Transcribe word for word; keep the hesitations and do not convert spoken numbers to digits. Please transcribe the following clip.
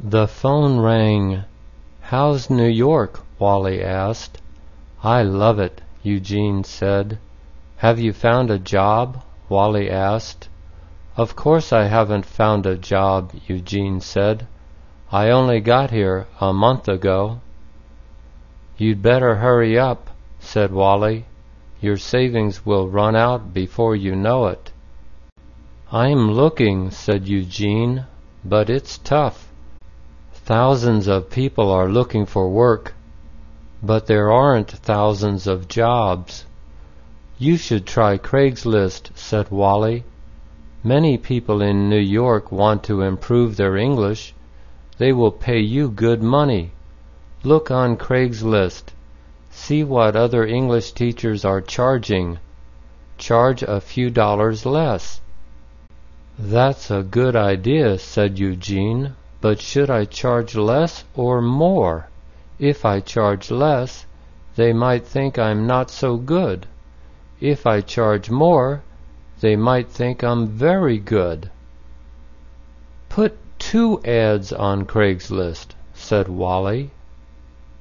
The phone rang. "How's New York?" Wally asked. "I love it," Eugene said. "Have you found a job?" Wally asked. "Of course I haven't found a job," Eugene said. "I only got here a month ago." "You'd better hurry up," said Wally. "Your savings will run out before you know it." "I'm looking," said Eugene, "but it's tough. Thousands of people are looking for work, but there aren't thousands of jobs." "You should try Craigslist," said Wally. "Many people in New York want to improve their English. They will pay you good money. Look on Craigslist. See what other English teachers are charging. Charge a few dollars less." "That's a good idea," said Eugene, "but should I charge less or more? If I charge less, they might think I'm not so good. If I charge more, they might think I'm very good." "Put two ads on Craigslist," said Wally.